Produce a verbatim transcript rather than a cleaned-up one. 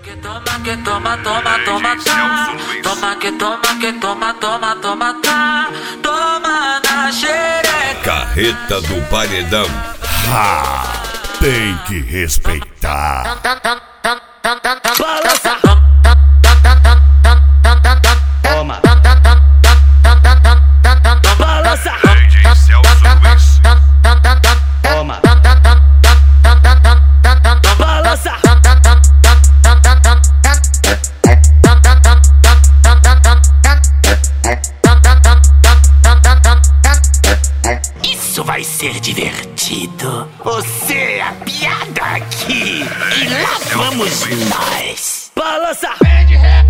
Que toma, que toma, toma, toma, tá. Toma, que toma, que toma, toma, toma, tá. Toma na xereca. Carreta do Paredão. Ah, tem que respeitar. Balança. Toma. Balança. Toma. Balança. Isso vai ser divertido. Você é a piada aqui. E lá vamos nós. Balança. Vem de ré.